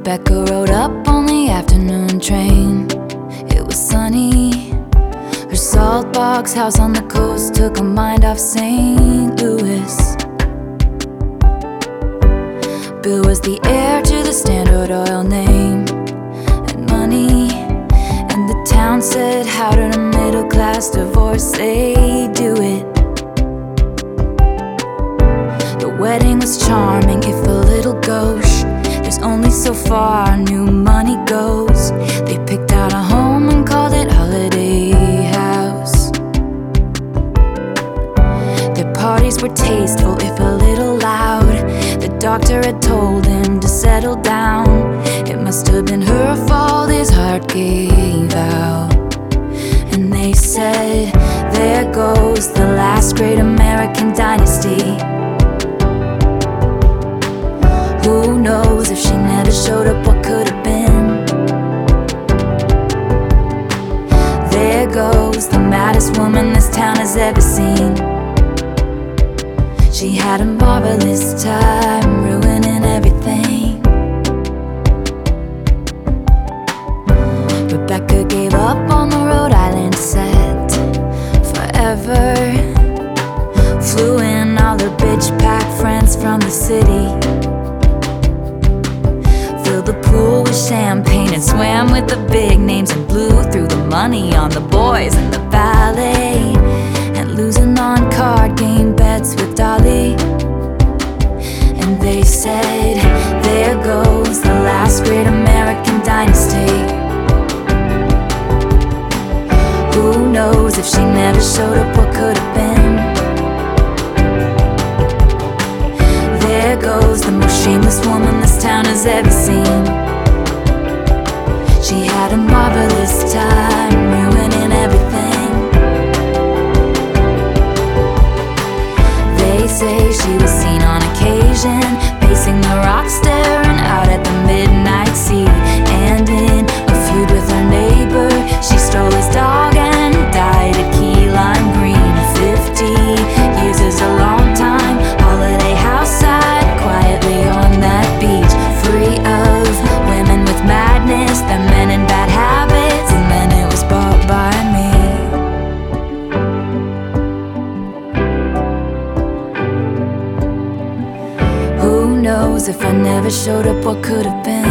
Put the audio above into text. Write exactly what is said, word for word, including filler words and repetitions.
Rebecca rode up on the afternoon train. It was sunny. Her salt box house on the coast took her mind off Saint Louis. Bill was the heir to the Standard Oil name and money, and the town said, how did a middle-class divorcee do it? The wedding was charming, if a little gauche. There's only so far new money goes. They picked out a home and called it Holiday House. Their parties were tasteful, if a little loud. The doctor had told him to settle down. It must have been her fault his heart gave out. And they said, there goes the last great American dynasty. Who knows if she never showed up, what could have been? There goes the maddest woman this town has ever seen. She had a marvelous time ruining everything. Rebecca gave up on the Rhode Island set forever. Flew in all her bitch pack friends from the city. Filled the pool with champagne and swam with the big names, and blew through the money on the boys and the ballet, and losing on card game bets with Dolly. And they said, there goes the last great American dynasty. Who knows if she never showed up, what could have been? There goes the most shameless woman this town has ever seen. She had a marvelous time ruining everything. They say she was seen on occasion pacing the rocks, staring out at the midnight sea. And in a feud with her neighbor, she stole his dog and died at Key Lime Green. Fifty years is a long time. Holiday House side, quietly on that beach, free of women with madness, the men in bad habits, and then it was bought by me. Who knows if I never showed up, what could have been?